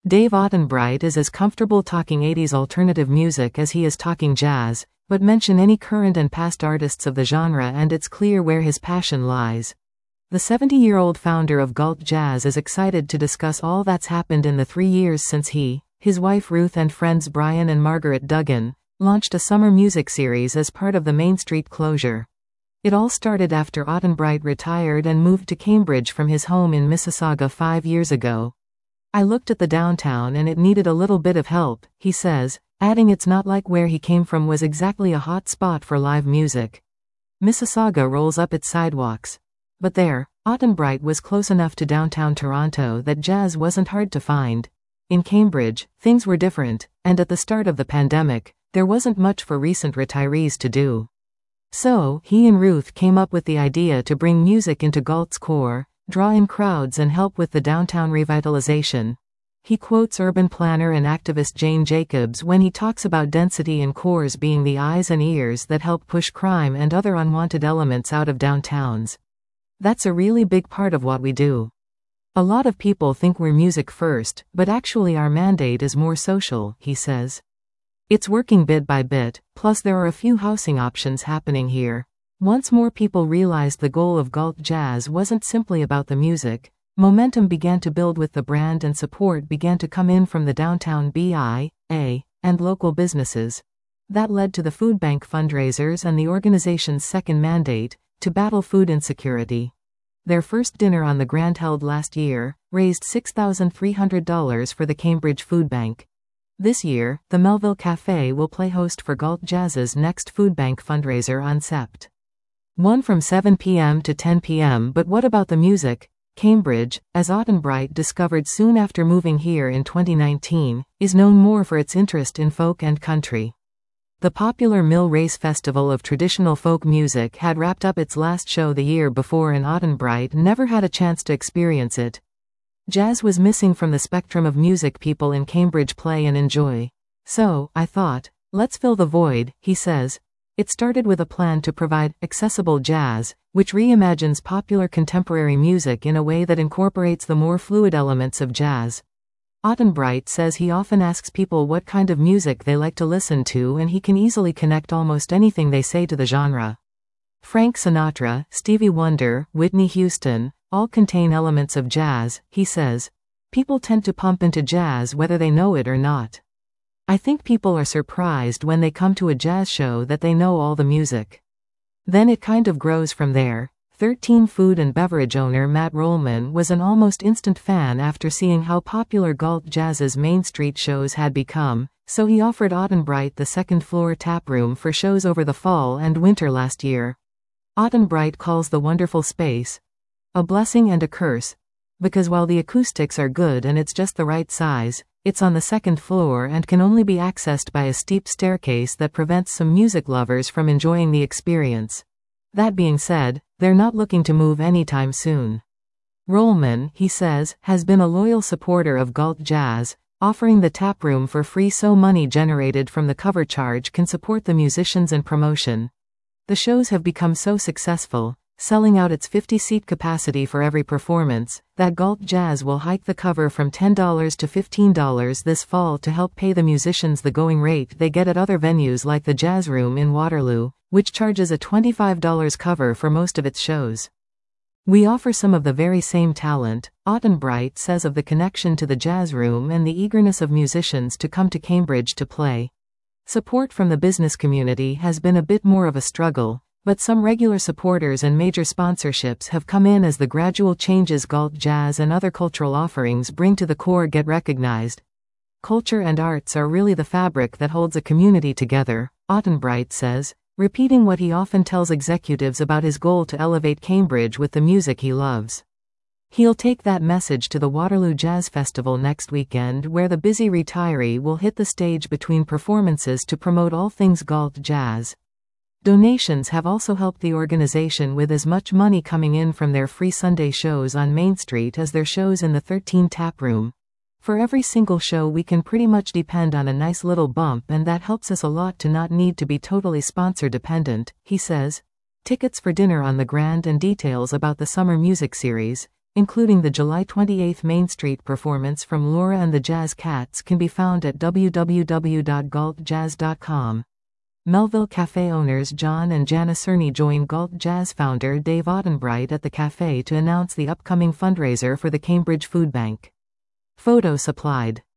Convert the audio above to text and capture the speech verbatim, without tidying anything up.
Dave Ottenbright is as comfortable talking eighties alternative music as he is talking jazz, but mention any current and past artists of the genre and it's clear where his passion lies. The seventy-year-old founder of Galt Jazz is excited to discuss all that's happened in the three years since he, his wife Ruth and friends Brian and Margaret Duggan, launched a summer music series as part of the Main Street closure. It all started after Ottenbright retired and moved to Cambridge from his home in Mississauga five years ago. I looked at the downtown and it needed a little bit of help, he says, adding it's not like where he came from was exactly a hot spot for live music. Mississauga rolls up its sidewalks. But there, Ottenbright was close enough to downtown Toronto that jazz wasn't hard to find. In Cambridge, things were different, and at the start of the pandemic, there wasn't much for recent retirees to do. So, he and Ruth came up with the idea to bring music into Galt's core, draw in crowds and help with the downtown revitalization. He quotes urban planner and activist Jane Jacobs when he talks about density and cores being the eyes and ears that help push crime and other unwanted elements out of downtowns. That's a really big part of what we do. A lot of people think we're music first, but actually our mandate is more social, he says. It's working bit by bit, plus there are a few housing options happening here. Once more people realized the goal of Galt Jazz wasn't simply about the music, momentum began to build with the brand and support began to come in from the downtown B I A and local businesses. That led to the food bank fundraisers and the organization's second mandate, to battle food insecurity. Their first dinner on the Grand held last year raised six thousand three hundred dollars for the Cambridge Food Bank. This year, the Melville Café will play host for Galt Jazz's next food bank fundraiser on Sept one from seven p m to ten p m But what about the music? Cambridge, as Ottenbright discovered soon after moving here in twenty nineteen, is known more for its interest in folk and country. The popular Mill Race Festival of traditional folk music had wrapped up its last show the year before and Ottenbright never had a chance to experience it. Jazz was missing from the spectrum of music people in Cambridge play and enjoy. So, I thought, let's fill the void, he says. It started with a plan to provide accessible jazz, which reimagines popular contemporary music in a way that incorporates the more fluid elements of jazz. Ottenbright says he often asks people what kind of music they like to listen to and he can easily connect almost anything they say to the genre. Frank Sinatra, Stevie Wonder, Whitney Houston, all contain elements of jazz, he says. People tend to pump into jazz whether they know it or not. I think people are surprised when they come to a jazz show that they know all the music. Then it kind of grows from there. thirteen food and beverage owner Matt Rollman was an almost instant fan after seeing how popular Galt Jazz's Main Street shows had become, so he offered Ottenbright the second floor tap room for shows over the fall and winter last year. Ottenbright calls the wonderful space a blessing and a curse, because while the acoustics are good and it's just the right size, it's on the second floor and can only be accessed by a steep staircase that prevents some music lovers from enjoying the experience. That being said, they're not looking to move anytime soon. Rollman, he says, has been a loyal supporter of Galt Jazz, offering the tap room for free so money generated from the cover charge can support the musicians and promotion. The shows have become so successful, selling out its fifty-seat capacity for every performance, that Galt Jazz will hike the cover from ten dollars to fifteen dollars this fall to help pay the musicians the going rate they get at other venues like the Jazz Room in Waterloo, which charges a twenty-five dollars cover for most of its shows. We offer some of the very same talent, Ottenbright says of the connection to the Jazz Room and the eagerness of musicians to come to Cambridge to play. Support from the business community has been a bit more of a struggle, but some regular supporters and major sponsorships have come in as the gradual changes Galt Jazz and other cultural offerings bring to the core get recognized. Culture and arts are really the fabric that holds a community together, Ottenbright says, repeating what he often tells executives about his goal to elevate Cambridge with the music he loves. He'll take that message to the Waterloo Jazz Festival next weekend, where the busy retiree will hit the stage between performances to promote all things Galt Jazz. Donations have also helped the organization with as much money coming in from their free Sunday shows on Main Street as their shows in the thirteen Tap Room. For every single show we can pretty much depend on a nice little bump, and that helps us a lot to not need to be totally sponsor dependent, he says. Tickets for dinner on the Grand and details about the summer music series, including the July twenty-eighth Main Street performance from Laura and the Jazz Cats, can be found at w w w dot galt jazz dot com. Melville Cafe owners John and Jana Cerny join Galt Jazz founder Dave Ottenbright at the cafe to announce the upcoming fundraiser for the Cambridge Food Bank. Photo supplied.